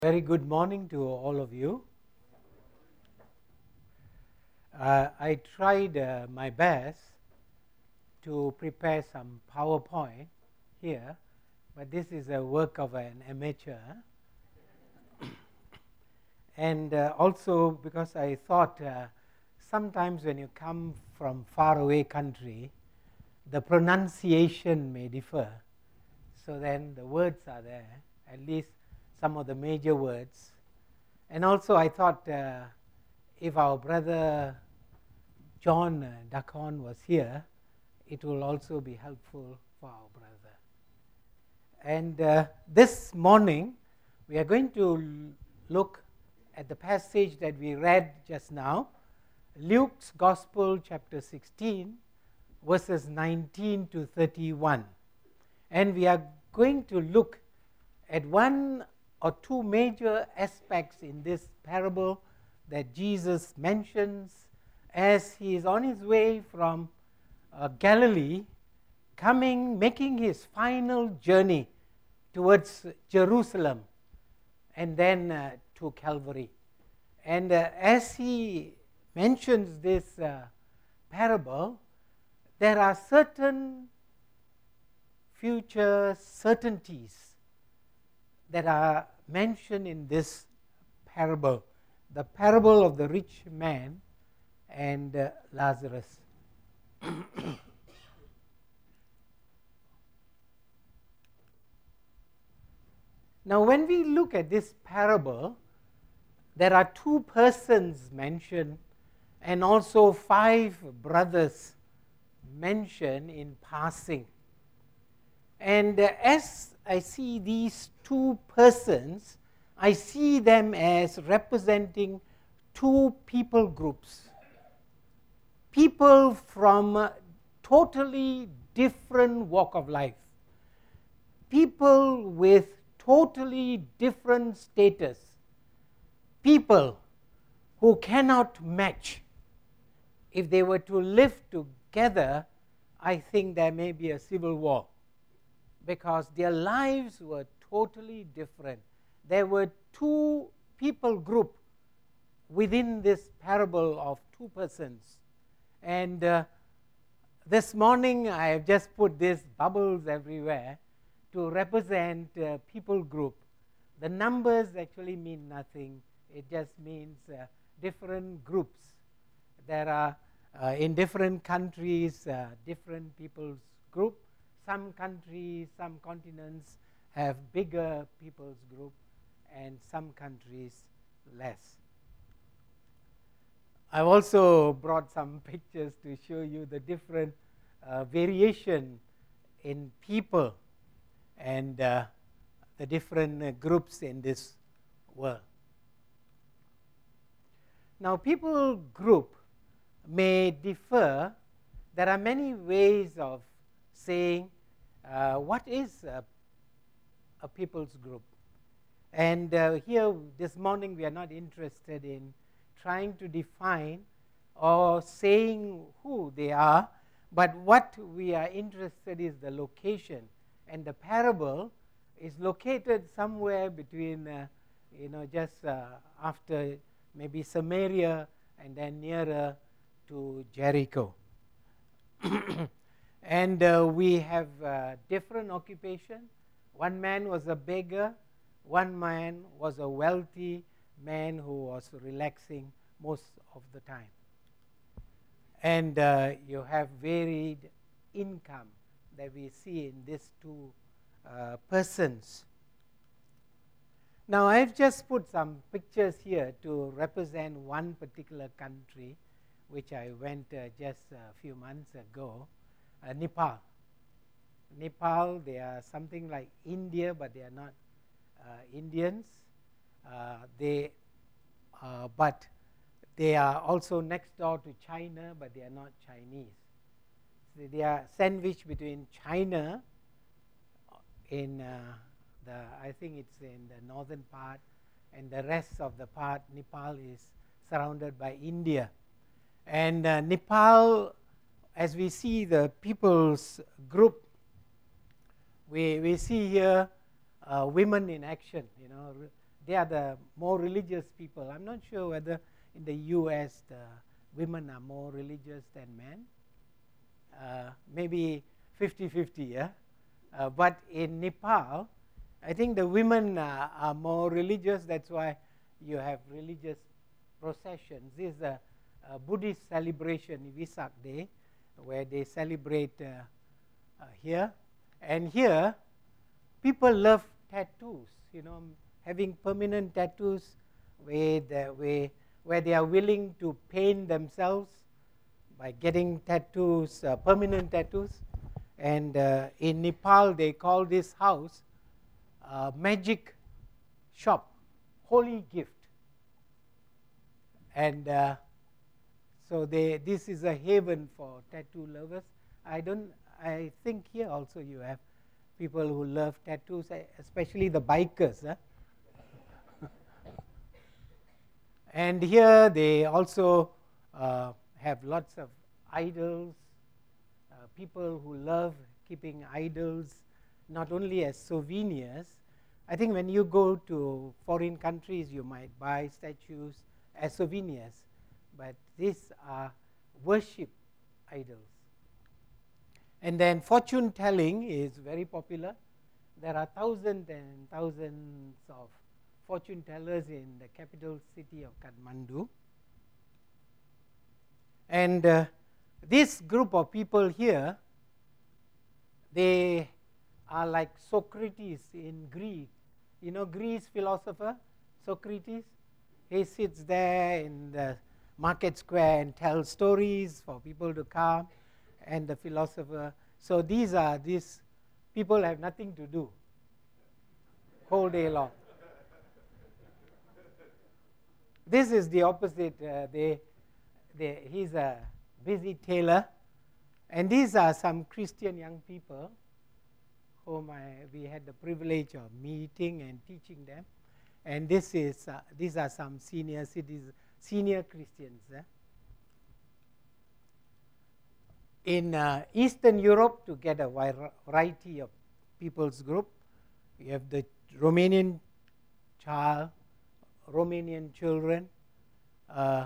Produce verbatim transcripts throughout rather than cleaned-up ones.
Very good morning to all of you. Uh, I tried uh, my best to prepare some PowerPoint here, but this is a work of an amateur. And uh, also because I thought uh, sometimes when you come from faraway country, the pronunciation may differ. So then the words are there, at least some of the major words. And also I thought uh, if our brother John uh, Dacon was here, it will also be helpful for our brother. And uh, this morning, we are going to l- look at the passage that we read just now, Luke's Gospel, chapter sixteen, verses nineteen to thirty-one. And we are going to look at one or two major aspects in this parable that Jesus mentions as he is on his way from uh, Galilee, coming, making his final journey towards Jerusalem and then uh, to Calvary. And uh, as he mentions this uh, parable, there are certain future certainties that are mentioned in this parable, the parable of the rich man and uh, Lazarus. Now, when we look at this parable, there are two persons mentioned and also five brothers mentioned in passing. And uh, as I see these two persons, I see them as representing two people groups. People from a totally different walk of life. People with totally different status. People who cannot match. If they were to live together, I think there may be a civil war, because their lives were totally different. There were two people group within this parable of two persons. And uh, this morning I have just put these bubbles everywhere to represent uh, people group. The numbers actually mean nothing. It just means uh, different groups. There are uh, in different countries uh, different people's group. Some countries, some continents have bigger people's group, and some countries less. I've also brought some pictures to show you the different uh, variation in people and uh, the different uh, groups in this world. Now, people group may differ. There are many ways of saying uh, what is a, a people's group. And uh, here this morning we are not interested in trying to define or saying who they are, but what we are interested in is the location. And the parable is located somewhere between, uh, you know, just uh, after maybe Samaria and then nearer to Jericho. And uh, we have uh, different occupation. One man was a beggar. One man was a wealthy man who was relaxing most of the time. And uh, you have varied income that we see in these two uh, persons. Now, I've just put some pictures here to represent one particular country, which I went uh, just a few months ago, uh, Nepal. Nepal, they are something like India, but they are not uh, Indians. Uh, they, uh, but they are also next door to China, but they are not Chinese. So they are sandwiched between China in uh, the, I think it's in the northern part, and the rest of the part, Nepal, is surrounded by India. And uh, Nepal, as we see the people's group, we, we see here uh, women in action, you know, they are the more religious people. I'm not sure whether in the U S the women are more religious than men. Uh, maybe fifty fifty, yeah? Uh, but in Nepal, I think the women uh, are more religious. That's why you have religious processions. This is a, a Buddhist celebration, Vesak Day, where they celebrate uh, uh, here. And here, people love tattoos, you know, having permanent tattoos where, the, where, where they are willing to paint themselves by getting tattoos, uh, permanent tattoos. And uh, in Nepal, they call this house uh, magic shop, holy gift. And uh, so they, this is a haven for tattoo lovers. I don't. I think here also you have people who love tattoos, especially the bikers. Huh? And here they also uh, have lots of idols, uh, people who love keeping idols, not only as souvenirs. I think when you go to foreign countries, you might buy statues as souvenirs, but these are worship idols. And then fortune telling is very popular. There are thousands and thousands of fortune tellers in the capital city of Kathmandu. And uh, this group of people here, they are like Socrates in Greece. You know, Greece philosopher, Socrates, he sits there in the market square and tells stories for people to come, and the philosopher. So these are, these people have nothing to do whole day long. This is the opposite. Uh, they, they, he's a busy tailor, and these are some Christian young people whom I, we had the privilege of meeting and teaching them. And this is, uh, these are some senior citizens, senior Christians. Eh? In uh, Eastern Europe, to get a variety of people's group, we have the Romanian child, Romanian children, uh,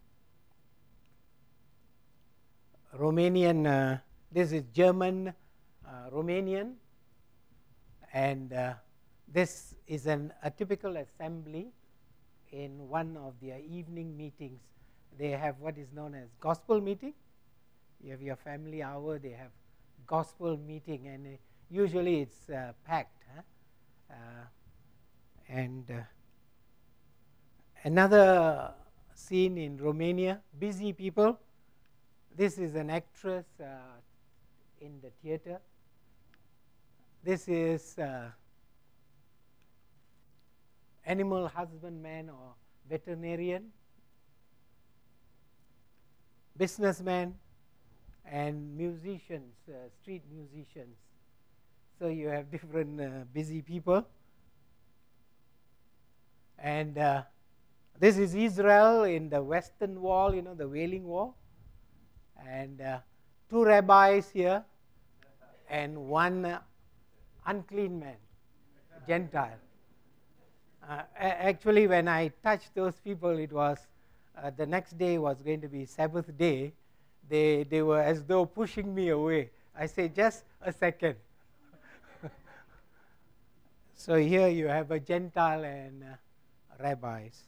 Romanian, uh, this is German, uh, Romanian, and uh, this is an, a typical assembly in one of their evening meetings. They have what is known as gospel meeting. You have your family hour, they have gospel meeting, and uh, usually it's uh, packed. Huh? Uh, and uh, another scene in Romania, busy people. This is an actress uh, in the theater. This is uh, animal husbandman or veterinarian, businessman, and musicians, uh, street musicians. So you have different uh, busy people. And uh, this is Israel in the Western Wall, you know, the Wailing Wall. And uh, two rabbis here and one uh, unclean man, Gentile. Uh, actually, when I touched those people, it was uh, the next day was going to be Sabbath day. They, they were as though pushing me away. I say, just a second. So here you have a Gentile and uh, rabbis.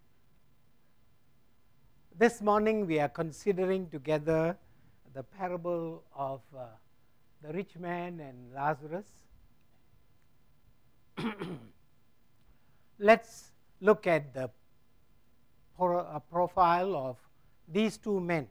This morning we are considering together the parable of uh, the rich man and Lazarus. Let's look at the pro uh, profile of these two men.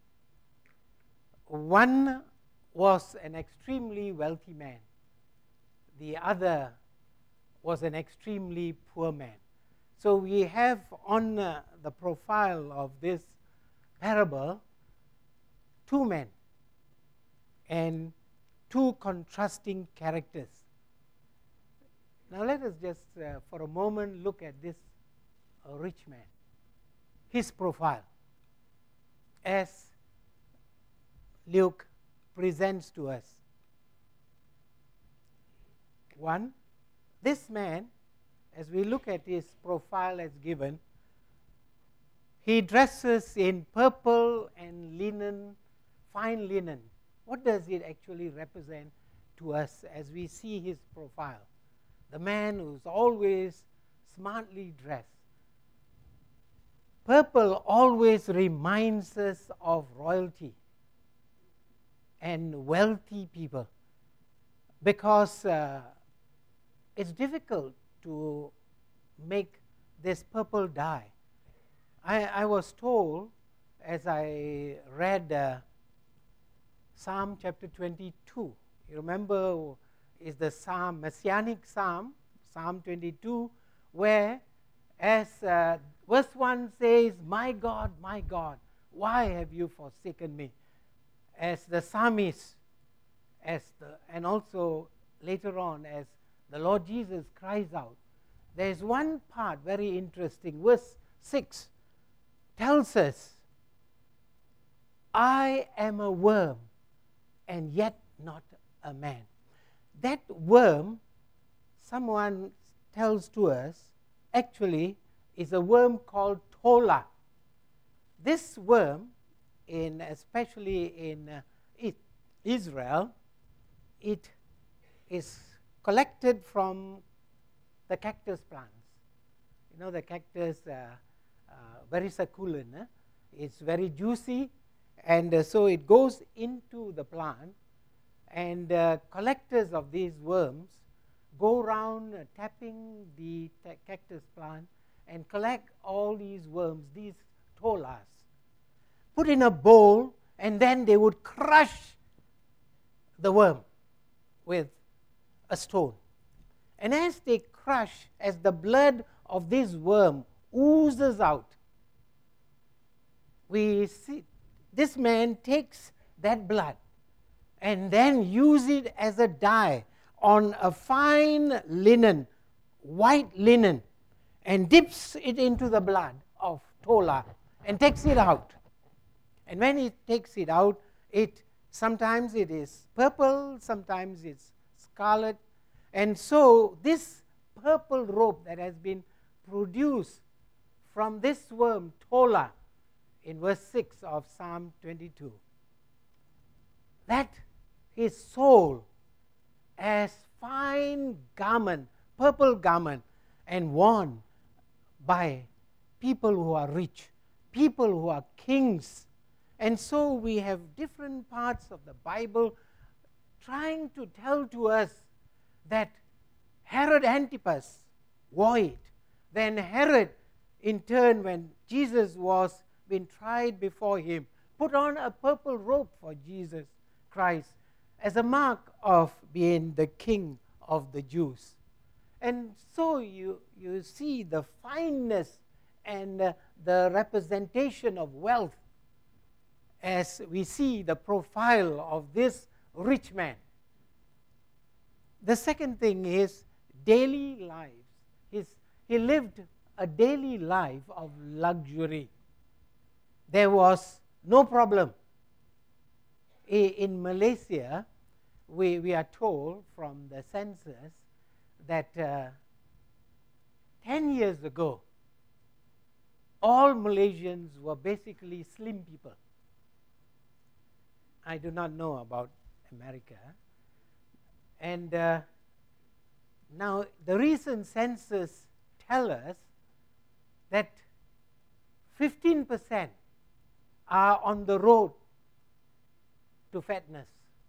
One was an extremely wealthy man. The other was an extremely poor man. So we have on uh, the profile of this parable two men and two contrasting characters. Now let us just uh, for a moment look at this uh, rich man, his profile, as Luke presents to us. One, this man as we look at his profile as given, he dresses in purple and linen, fine linen. What does it actually represent to us as we see his profile? The man who's always smartly dressed. Purple always reminds us of royalty and wealthy people, because uh, it's difficult to make this purple dye. I, I was told, as I read uh, Psalm chapter twenty-two, you remember, is the Psalm, Messianic Psalm, Psalm twenty-two, where as uh, verse one says, "My God, my God, why have you forsaken me?" As the psalmist, as the, and also later on as the Lord Jesus cries out, there is one part very interesting. Verse six tells us, "I am a worm and yet not a man." That worm, someone tells to us, actually is a worm called Tola. This worm, in especially in uh, it, Israel, it is collected from the cactus plants. You know, the cactus, uh, uh, very succulent, eh? It's very juicy, and uh, so it goes into the plant, and uh, collectors of these worms go around uh, tapping the cactus plant and collect all these worms, these tolas, put in a bowl, and then they would crush the worm with a stone. And as they crush, as the blood of this worm oozes out, we see this man takes that blood and then use it as a dye on a fine linen, white linen, and dips it into the blood of Tola and takes it out. And when he takes it out, it sometimes it is purple, sometimes it's scarlet. And so this purple robe that has been produced from this worm, Tola, in verse six of Psalm twenty-two, that is sold as fine garment, purple garment, and worn by people who are rich, people who are kings. And so we have different parts of the Bible trying to tell to us that Herod Antipas wore it. Then Herod, in turn, when Jesus was being tried before him, put on a purple robe for Jesus Christ as a mark of being the king of the Jews. And so you, you see the fineness and uh, the representation of wealth as we see the profile of this rich man. The second thing is daily lives. His, he lived a daily life of luxury. There was no problem. In Malaysia, we, we are told from the census that uh, ten years ago, all Malaysians were basically slim people. I do not know about America. And uh, now the recent census tell us that fifteen percent are on the road to fatness.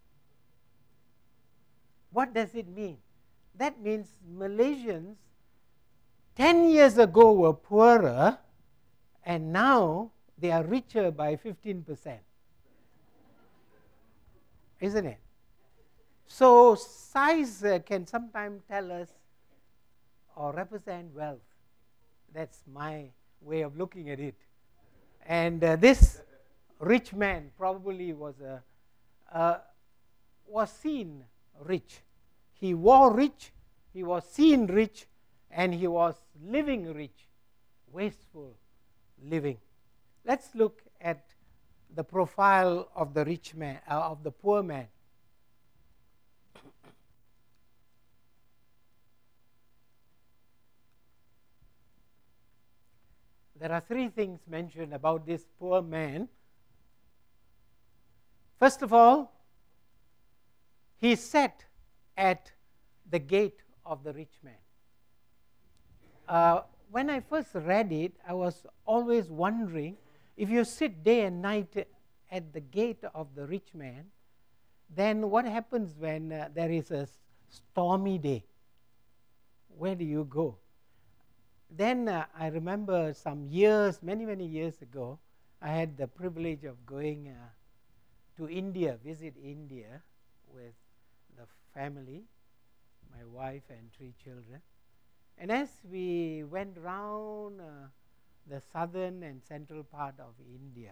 What does it mean? That means Malaysians ten years ago were poorer, and now they are richer by fifteen percent. Isn't it? So size uh, can sometimes tell us or represent wealth. That's my way of looking at it. And uh, this rich man probably was a uh, was seen rich. He wore rich, he was seen rich, and he was living rich, wasteful living. Let's look at the profile of the rich man, uh, of the poor man. there are three things mentioned about this poor man. First of all, he sat at the gate of the rich man. Uh, when I first read it, I was always wondering, if you sit day and night at the gate of the rich man, then what happens when uh, there is a stormy day? Where do you go? Then uh, I remember some years, many, many years ago, I had the privilege of going uh, to India, visit India with the family, my wife and three children. And as we went round uh, the southern and central part of India,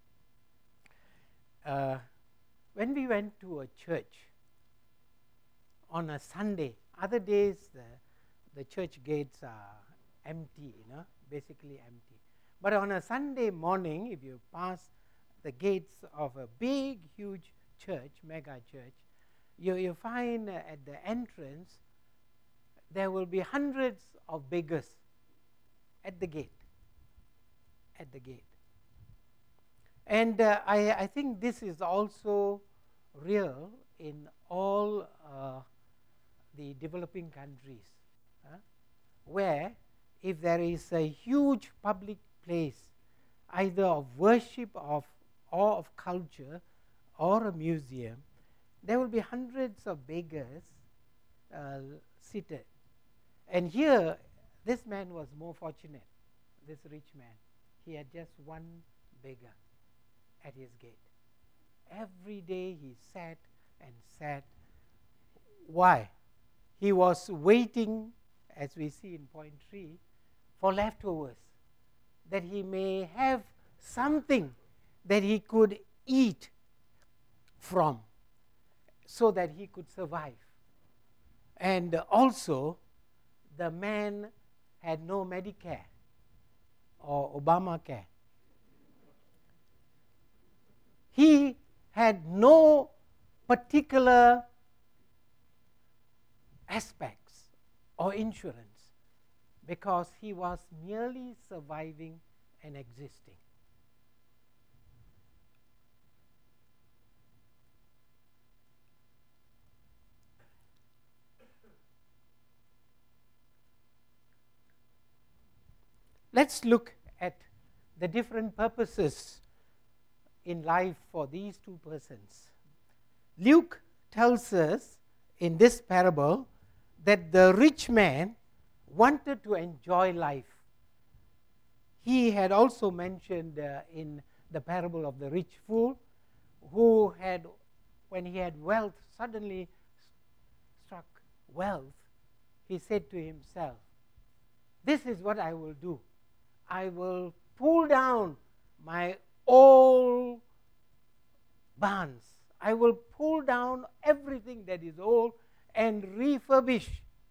uh, when we went to a church on a Sunday, other days the, the church gates are empty, you know, basically empty. But on a Sunday morning, if you pass the gates of a big, huge church, mega church, you, you find uh, at the entrance there will be hundreds of beggars at the gate, at the gate. And uh, I, I think this is also real in all uh, the developing countries, uh, where if there is a huge public place, either of worship of, or of culture, or a museum, there will be hundreds of beggars uh, seated. And here, this man was more fortunate, this rich man. He had just one beggar at his gate. Every day he sat and sat. Why? He was waiting, as we see in point three, for leftovers, that he may have something that he could eat from so that he could survive. And also, the man had no Medicare or Obamacare. He had no particular aspects or insurance because he was merely surviving and existing. Let's look at the different purposes in life for these two persons. Luke tells us in this parable that the rich man wanted to enjoy life. He had also mentioned uh, in the parable of the rich fool, who had, when he had wealth, suddenly struck wealth, he said to himself, "This is what I will do. I will pull down my old barns. I will pull down everything that is old and refurbish."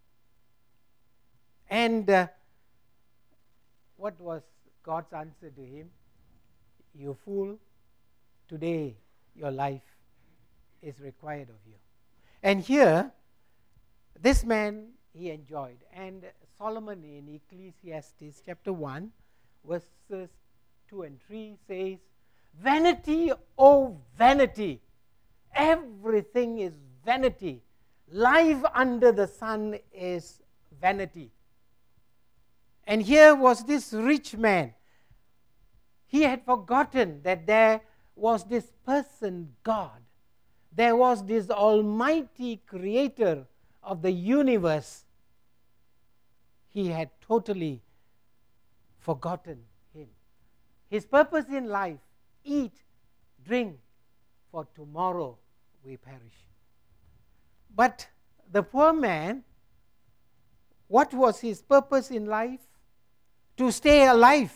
And uh, what was God's answer to him? "You fool, today your life is required of you." And here, this man, he enjoyed. And Solomon in Ecclesiastes chapter one, verses two and three says, "Vanity, oh vanity, everything is vanity. Life under the sun is vanity." And here was this rich man. He had forgotten that there was this person, God. There was this almighty creator of the universe. He had totally forgotten him. His purpose in life, eat, drink, for tomorrow we perish. But the poor man, what was his purpose in life? To stay alive,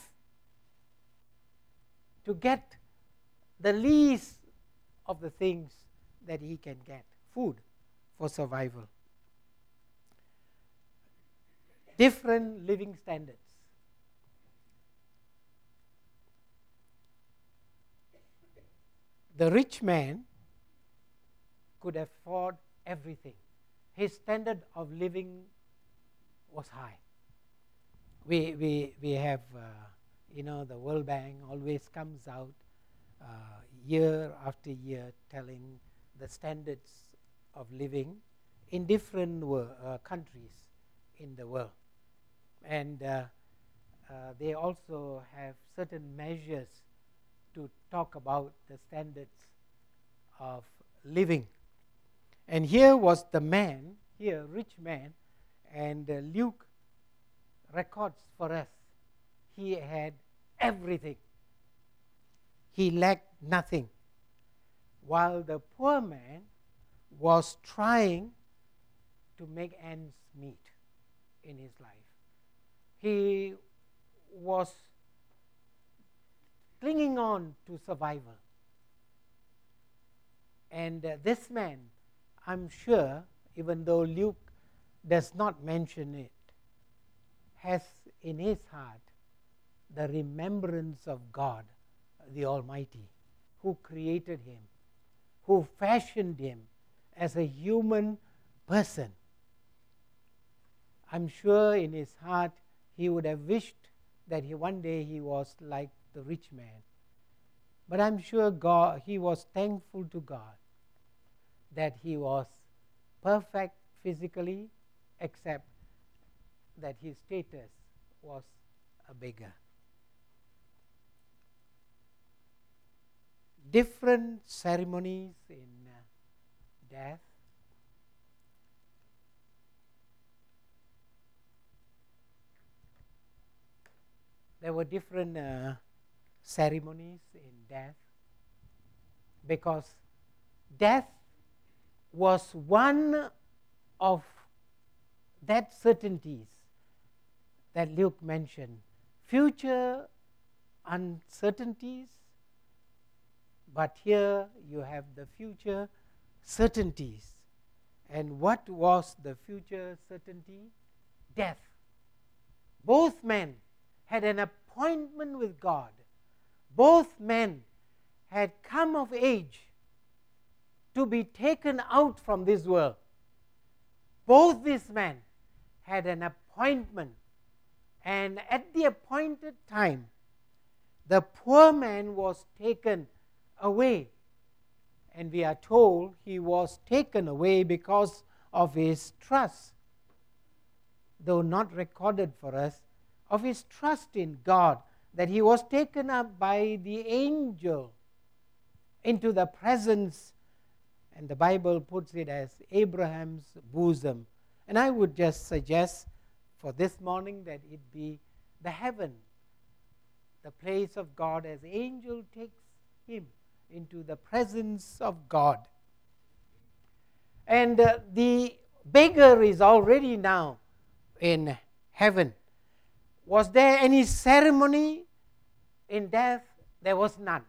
to get the least of the things that he can get, food for survival. Different living standards. The rich man could afford everything. His standard of living was high. We, we, we have uh, You know, the World Bank always comes out uh, year after year telling the standards of living in different wor- uh, countries in the world. And uh, uh, they also have certain measures to talk about the standards of living. And here was the man, here, rich man, and uh, Luke records for us, he had everything. He lacked nothing. While the poor man was trying to make ends meet in his life. He was clinging on to survival. And uh, this man, I'm sure, even though Luke does not mention it, has in his heart the remembrance of God, the Almighty, who created him, who fashioned him as a human person. I'm sure in his heart he would have wished that he one day he was like the rich man. But I'm sure God, he was thankful to God that he was perfect physically, except that his status was a beggar. Different ceremonies in uh, death. There were different uh, ceremonies in death, because death was one of that certainties that Luke mentioned. Future uncertainties, but here you have the future certainties. And what was the future certainty? Death. Both men had an appointment with God. Both men had come of age to be taken out from this world. Both these men had an appointment, and at the appointed time, the poor man was taken away. And we are told he was taken away because of his trust, though not recorded for us, of his trust in God, that he was taken up by the angel into the presence, and the Bible puts it as Abraham's bosom. And I would just suggest for this morning that it be the heaven, the place of God, as angel takes him into the presence of God. And uh, the beggar is already now in heaven. Was there any ceremony in death? There was none.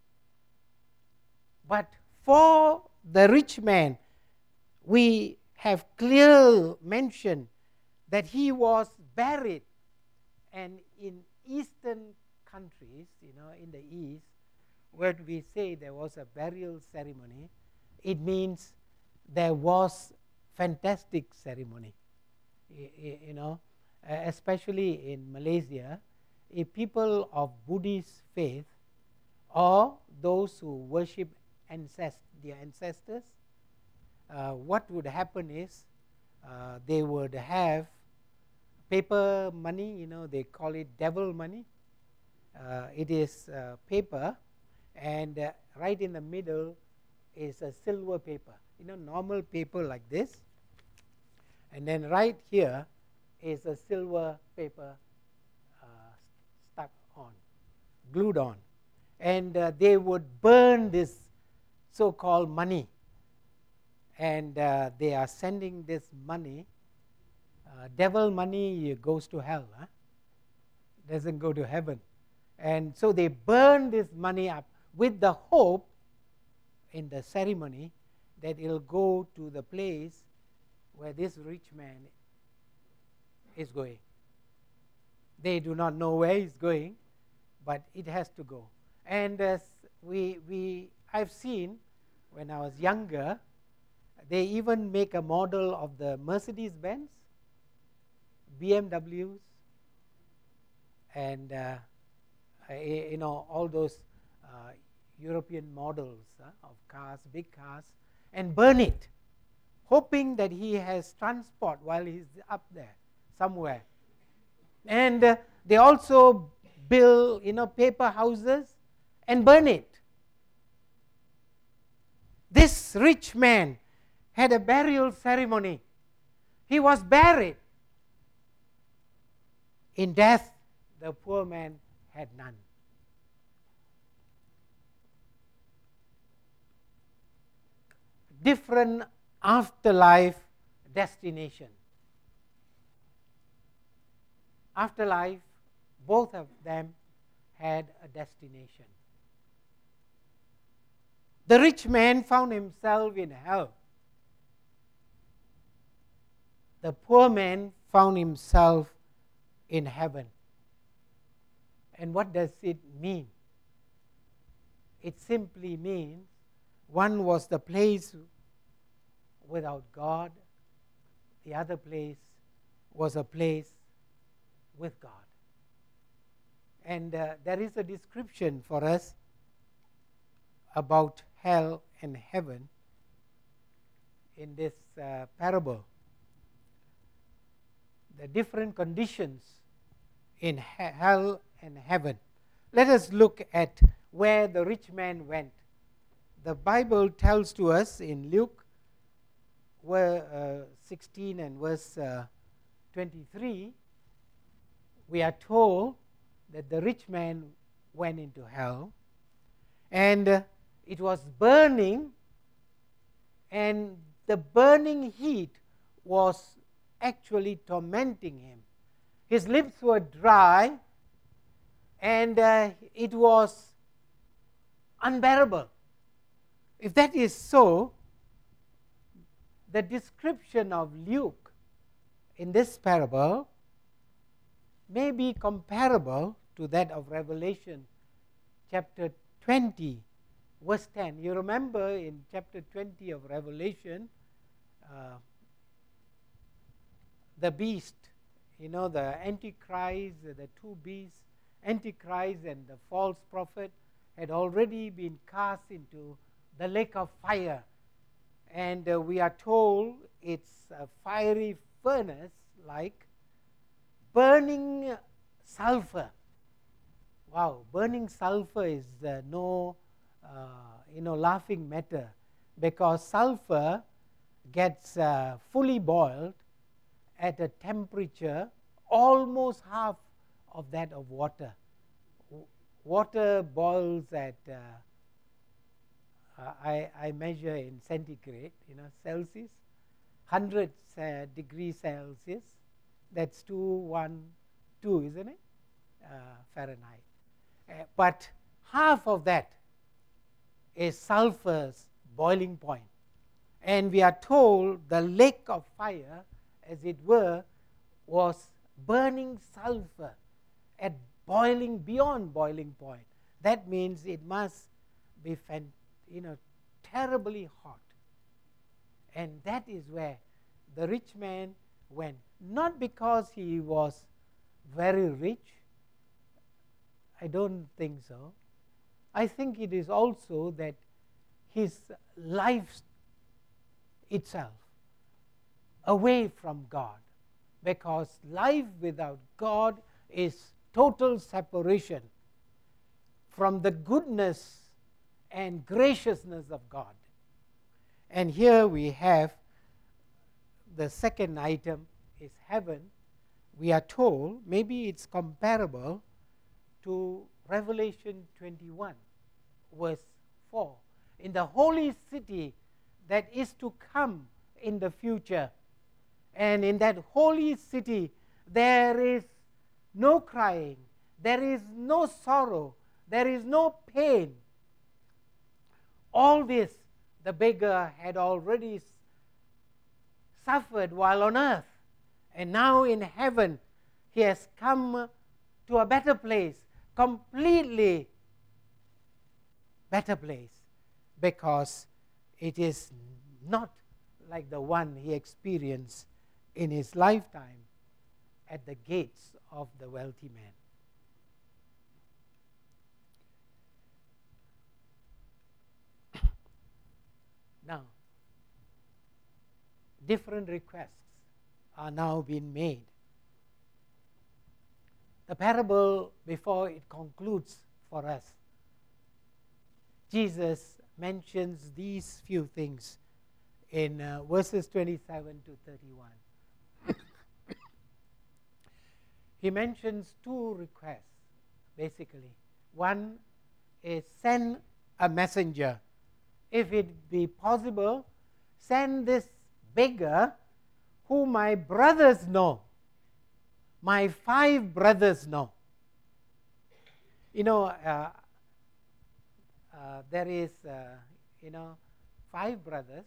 But for the rich man, we have clear mention that he was buried. And in eastern countries, you know, in the east, when we say there was a burial ceremony, it means there was fantastic ceremony. You know, especially in Malaysia, if people of Buddhist faith or those who worship ancest- their ancestors, uh, what would happen is uh, they would have paper money, you know, they call it devil money. Uh, it is uh, paper, and uh, right in the middle is a silver paper, you know, normal paper like this, and then right here is a silver paper uh, stuck on, glued on, and uh, they would burn this so-called money, and uh, they are sending this money. Uh, devil money goes to hell, huh? Doesn't go to heaven. And so they burn this money up with the hope in the ceremony that it will go to the place where this rich man is going. They do not know where he's going, but it has to go. And as we, we, I've seen when I was younger, they even make a model of the Mercedes-Benz, B M Ws, and uh, uh, you know, all those uh, European models uh, of cars, big cars, and burn it, hoping that he has transport while he's up there somewhere. And uh, they also build, you know, paper houses and burn it. This rich man had a burial ceremony. He was buried. In death, the poor man had none. Different afterlife destination. Afterlife, both of them had a destination. The rich man found himself in hell. The poor man found himself in heaven. And what does it mean? It simply means one was the place without God, the other place was a place with God. And uh, there is a description for us about hell and heaven in this uh, parable. The different conditions in he- hell and heaven. Let us look at where the rich man went. The Bible tells to us in Luke where, uh, sixteen and verse uh, twenty-three, we are told that the rich man went into hell, and uh, it was burning, and the burning heat was actually tormenting him. His lips were dry, and uh, it was unbearable. If that is so, the description of Luke in this parable may be comparable to that of Revelation chapter twenty, verse ten. You remember in chapter twenty of Revelation, uh, the beast, you know, the Antichrist, the two beasts, Antichrist and the false prophet, had already been cast into the lake of fire. And uh, we are told it's a fiery furnace like burning sulfur. Wow, burning sulfur is uh, no, uh, you know, laughing matter, because sulfur gets uh, fully boiled at a temperature almost half of that of water. W- water boils at, uh, uh, I, I measure in centigrade, you know, Celsius, one hundred uh, degrees Celsius. That's two one two, isn't it? Uh, Fahrenheit. Uh, but half of that is sulfur's boiling point. And we are told the lake of fire, as it were, was burning sulfur at boiling, beyond boiling point. That means it must be, fan, you know, terribly hot. And that is where the rich man went. Not because he was very rich. I don't think so. I think it is also that his life itself away from God, because life without God is total separation from the goodness and graciousness of God. And here we have the second item is heaven. We are told maybe it's comparable to Revelation twenty-one, verse four. In the holy city that is to come in the future, and in that holy city there is no crying, there is no sorrow, there is no pain. All this the beggar had already suffered while on earth, and now in heaven he has come to a better place, completely better place, because it is not like the one he experienced in his lifetime at the gates of the wealthy man. different requests are now being made. The parable, before it concludes for us, Jesus mentions these few things in uh, verses twenty-seven to thirty-one. He mentions two requests, basically. One is send a messenger. If it be possible, send this beggar who my brothers know, my five brothers know. You know, uh, uh, there is, uh, you know, five brothers.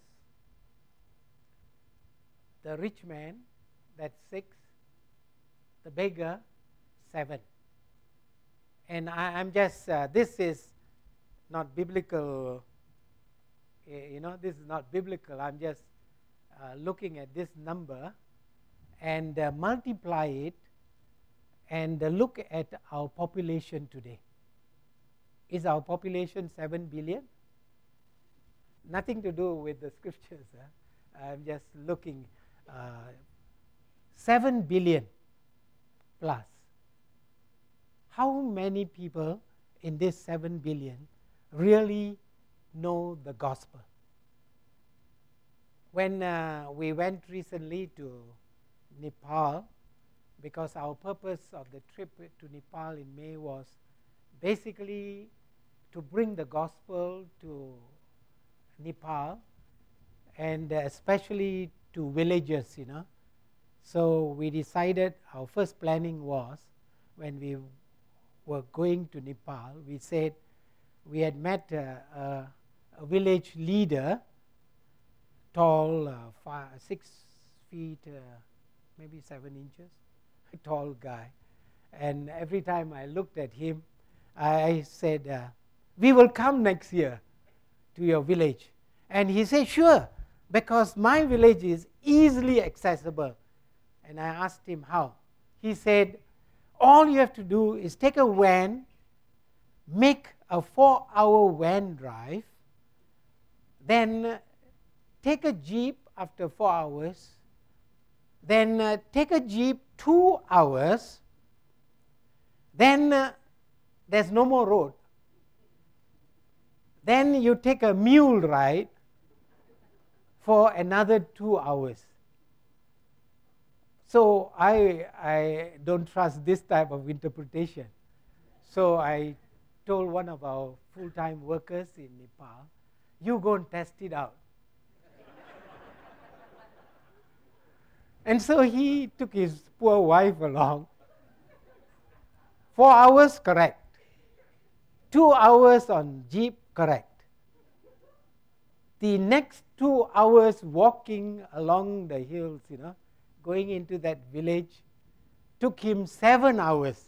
The rich man, that's six. The beggar, seven. And I, I'm just, uh, this is not biblical, you know, this is not biblical. I'm just uh, looking at this number and uh, multiply it and uh, look at our population today. Is our population seven billion? Nothing to do with the scriptures. Huh? I'm just looking. Uh, seven billion plus. How many people in this seven billion really know the gospel? When uh, we went recently to Nepal, because our purpose of the trip to Nepal in May was basically to bring the gospel to Nepal, and especially to villages, you know. So we decided, our first planning was, when we were going to Nepal, we said we had met uh, a, a village leader, tall, uh, five, six feet, uh, maybe seven inches, a tall guy. And every time I looked at him, I said, uh, we will come next year to your village. And he said, sure, because my village is easily accessible. And I asked him how. He said, all you have to do is take a van, make a four-hour van drive, then take a jeep after four hours, then uh, take a jeep two hours, then uh, there's no more road. Then you take a mule ride for another two hours. So I, I don't trust this type of interpretation. So I told one of our full-time workers in Nepal, you go and test it out. And so he took his poor wife along. Four hours, correct. Two hours on jeep, correct. The next two hours walking along the hills, you know, going into that village, took him seven hours.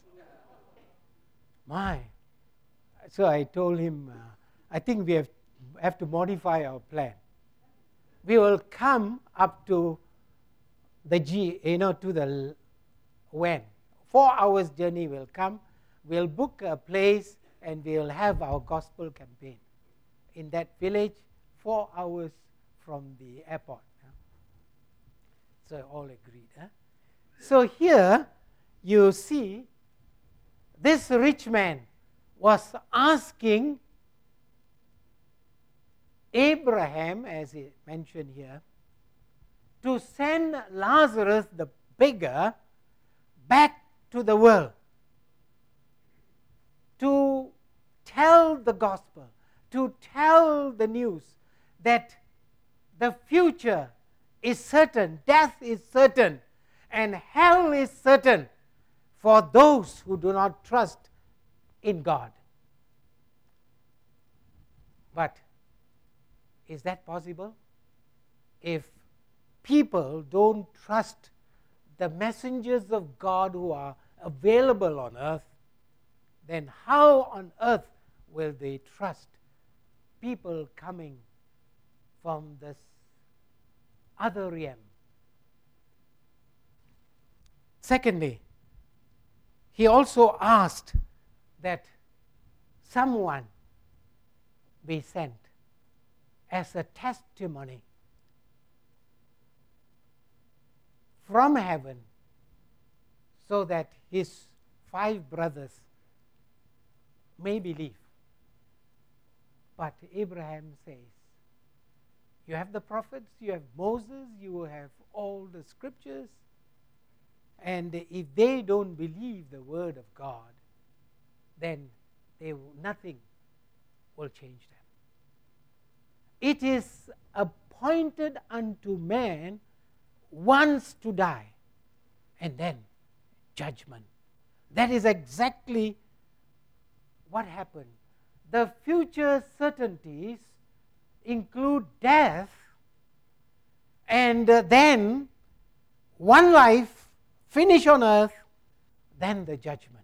My. So I told him, uh, I think we have, have to modify our plan. We will come up to the G, you know, to the when. Four hours journey will come. We'll book a place and we'll have our gospel campaign in that village, four hours from the airport. Yeah? So all agreed. Huh? So here you see this rich man was asking Abraham, as he mentioned here, to send Lazarus the beggar back to the world, to tell the gospel, to tell the news that the future is certain, death is certain, and hell is certain for those who do not trust in God. But is that possible? If people don't trust the messengers of God who are available on earth, then how on earth will they trust people coming from this other realm? Secondly, he also asked that someone be sent as a testimony. from heaven so that his five brothers may believe. But Abraham says, you have the prophets, you have Moses, you have all the scriptures, and if they don't believe the word of God, then they, nothing will change them. It is appointed unto man once to die, and then judgment. That is exactly what happened. The future certainties include death, and uh, then one life, finish on earth, then the judgment.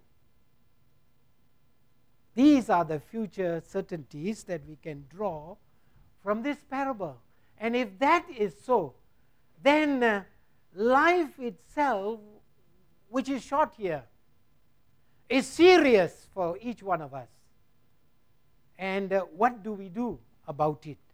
These are the future certainties that we can draw from this parable. And if that is so, then uh, life itself, which is short here, is serious for each one of us. And uh, what do we do about it?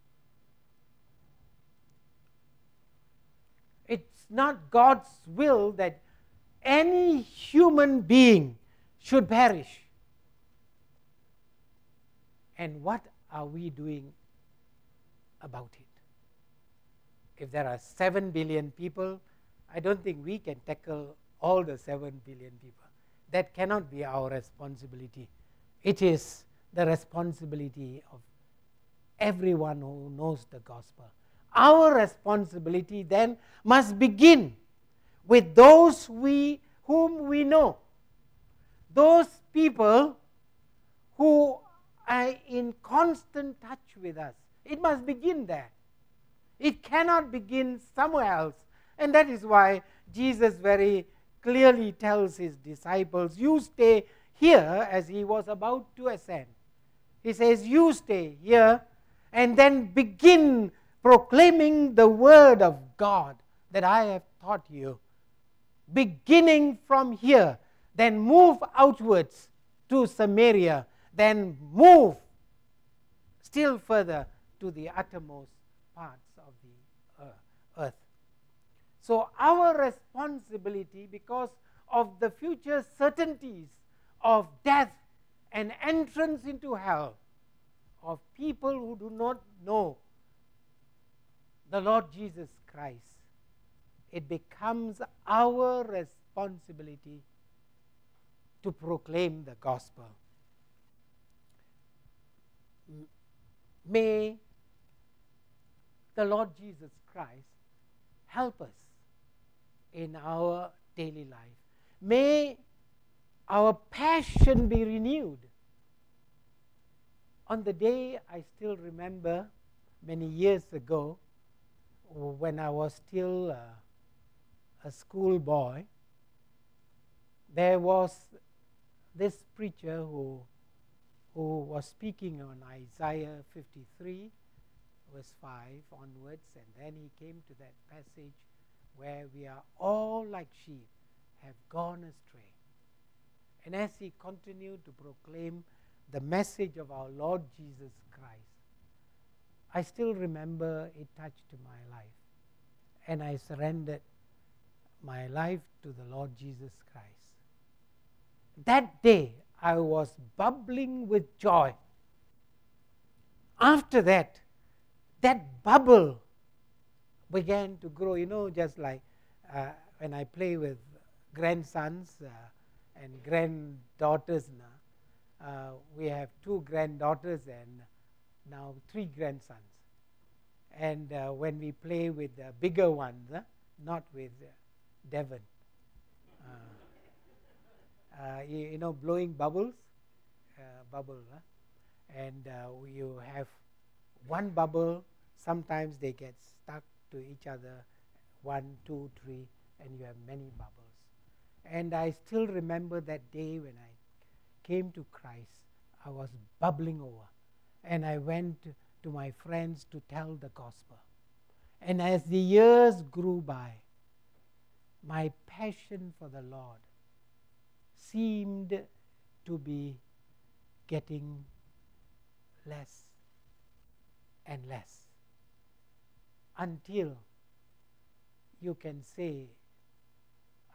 It's not God's will that any human being should perish. And what are we doing about it? If there are seven billion people, I don't think we can tackle all the seven billion people. That cannot be our responsibility. It is the responsibility of everyone who knows the gospel. Our responsibility then must begin with those we whom we know, those people who are in constant touch with us. It must begin there. It cannot begin somewhere else. And that is why Jesus very clearly tells his disciples, you stay here, as he was about to ascend. He says, you stay here and then begin proclaiming the word of God that I have taught you. Beginning from here, then move outwards to Samaria, then move still further to the uttermost parts of the earth. So our responsibility, because of the future certainties of death and entrance into hell, of people who do not know the Lord Jesus Christ, it becomes our responsibility to proclaim the gospel. May the Lord Jesus Christ help us in our daily life. May our passion be renewed. On the day, I still remember many years ago, when I was still uh, a schoolboy, there was this preacher who, who was speaking on Isaiah fifty-three, verse five onwards, and then he came to that passage where we are all like sheep, have gone astray. And as he continued to proclaim the message of our Lord Jesus Christ, I still remember it touched my life. And I surrendered my life to the Lord Jesus Christ. That day, I was bubbling with joy. After that, that bubble began to grow, you know, just like uh, when I play with grandsons uh, and granddaughters now. Uh, we have two granddaughters and now three grandsons. And uh, when we play with the bigger ones, uh, not with uh, Devon, uh, uh, you, you know, blowing bubbles, uh, bubble, uh, and uh, you have one bubble, sometimes they get stuck to each other, one, two, three, and you have many bubbles. And I still remember that day when I came to Christ, I was bubbling over. And I went to my friends to tell the gospel. And as the years grew by, my passion for the Lord seemed to be getting less and less, until you can say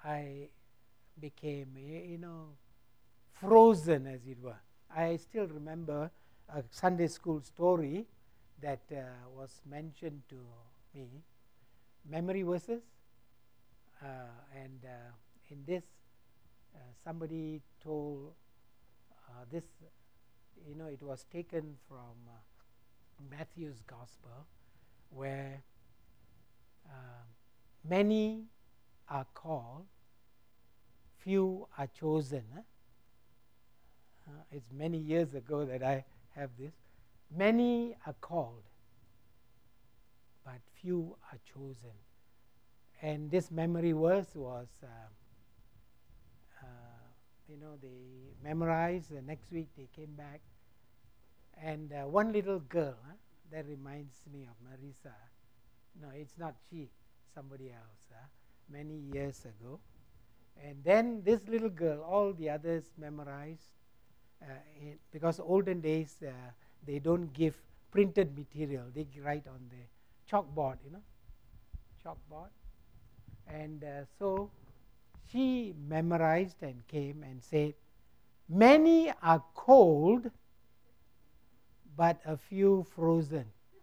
I became, you know, frozen, as it were. I still remember a Sunday school story that uh, was mentioned to me, memory verses, uh, and uh, in this, uh, somebody told uh, this, you know, it was taken from uh, Matthew's Gospel, where uh, many are called, few are chosen. Huh? Uh, it's many years ago that I have this. Many are called, but few are chosen. And this memory verse was, uh, uh, you know, they memorized, the next week they came back. And uh, one little girl, huh, that reminds me of Marisa. No, it's not she, somebody else, huh, many years ago. And then this little girl, all the others memorized, uh, in, because olden days uh, they don't give printed material, they write on the chalkboard, you know, chalkboard. And uh, so she memorized and came and said, many are cold, but a few frozen.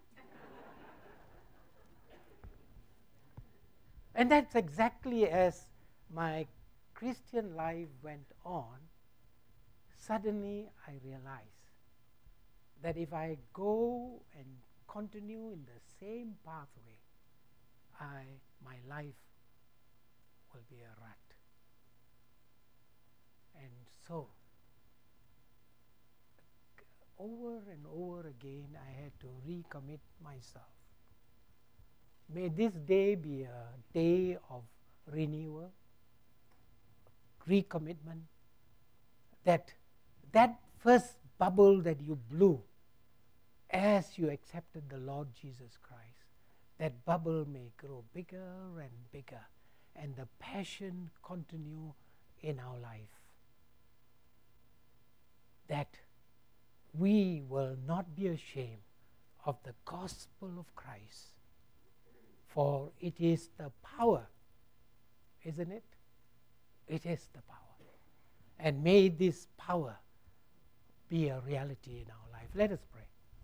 And that's exactly as my Christian life went on. Suddenly I realized that if I go and continue in the same pathway, I, my life will be a rut. And so, over and over again, I had to recommit myself. May this day be a day of renewal, recommitment, that that first bubble that you blew as you accepted the Lord Jesus Christ, that bubble may grow bigger and bigger, and the passion continue in our life. That we will not be ashamed of the gospel of Christ, for it is the power, isn't it? It is the power. And may this power be a reality in our life. Let us pray.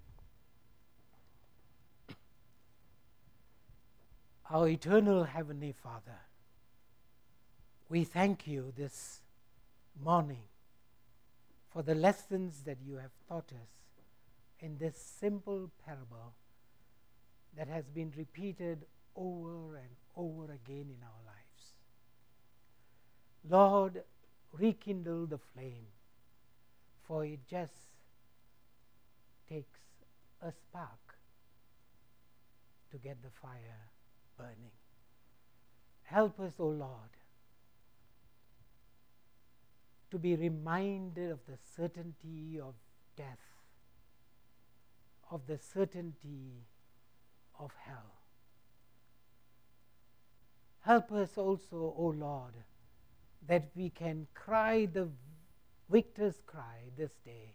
Our eternal Heavenly Father, we thank you this morning for the lessons that you have taught us in this simple parable that has been repeated over and over again in our lives. Lord, rekindle the flame, for it just takes a spark to get the fire burning. Help us, O Lord, to be reminded of the certainty of death, of the certainty of hell. Help us also, O Lord, that we can cry the victor's cry this day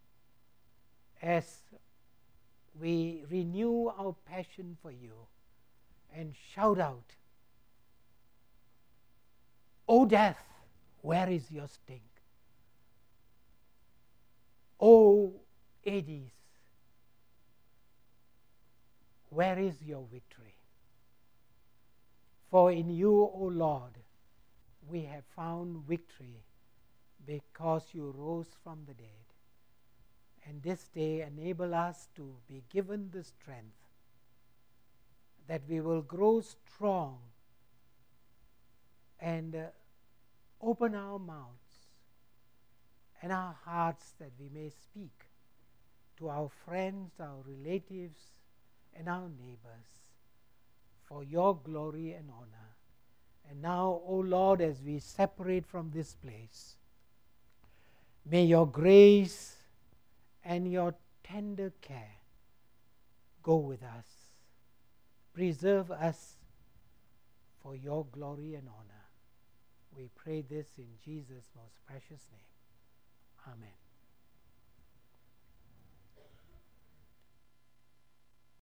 as we renew our passion for you and shout out, O death, where is your sting? O Hades, where is your victory? For in you, O Lord, we have found victory because you rose from the dead. And this day enable us to be given the strength that we will grow strong and uh, open our mouths and our hearts that we may speak to our friends, our relatives, and our neighbors for your glory and honor. And now, O Lord, as we separate from this place, may your grace and your tender care go with us. Preserve us for your glory and honor. We pray this in Jesus' most precious name. Amen.